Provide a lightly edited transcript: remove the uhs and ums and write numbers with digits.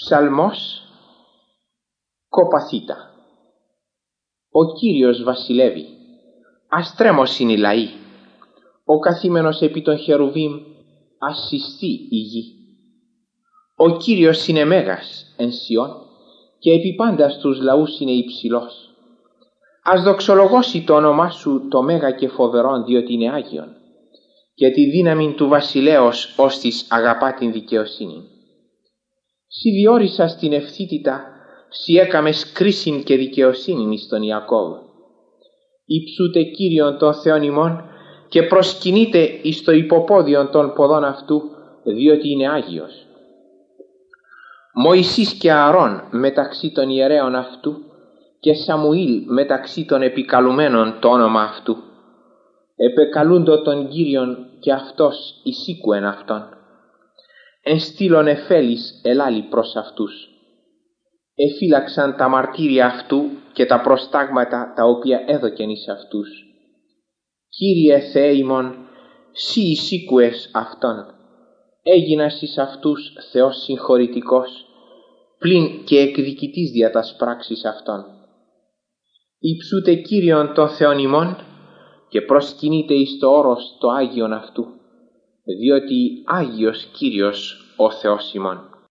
Ψαλμός κοπαθήτα. Ο Κύριος βασιλεύει, αστρέμωσιν οι λαοί. Ο καθήμενος επί των χερουβίμ, ασυσθεί η γη. Ο Κύριος είναι μέγας εν Σιών, και επί πάντα στους λαούς είναι υψηλός. Ας δοξολογώσει το όνομά σου το μέγα και φοβερόν, διότι είναι Άγιον, και τη δύναμη του βασιλέως ως της αγαπά την δικαιοσύνη. Σι διόρισα στην ευθύτητα, σι έκαμες κρίσιν και δικαιοσύνην εις τον Ιακώβ. Υψούτε Κύριον των Θεών ημών, και προσκυνείτε εις το υποπόδιον των ποδών αυτού, διότι είναι Άγιος. Μωυσής και Ααρών μεταξύ των ιερέων αυτού, και Σαμουήλ μεταξύ των επικαλουμένων το όνομα αυτού. Επεκαλούντο τον Κύριον, και αυτός εισήκουεν αυτόν. Εν στήλων εφέλης ελάλη προς αυτούς. Εφύλαξαν τα μαρτύρια αυτού και τα προστάγματα τα οποία έδωκεν εις αυτούς. Κύριε Θεέ ημών, σύ εισήκουες αυτόν. Έγινας εις αυτούς Θεός συγχωρητικός, πλην και εκδικητής δια τας πράξεις αυτών. Υψούτε Κύριον των Θεών ημών, και προσκυνείτε εις το όρος το Άγιον αυτού, διότι Άγιος Κύριος ο Θεός ημών.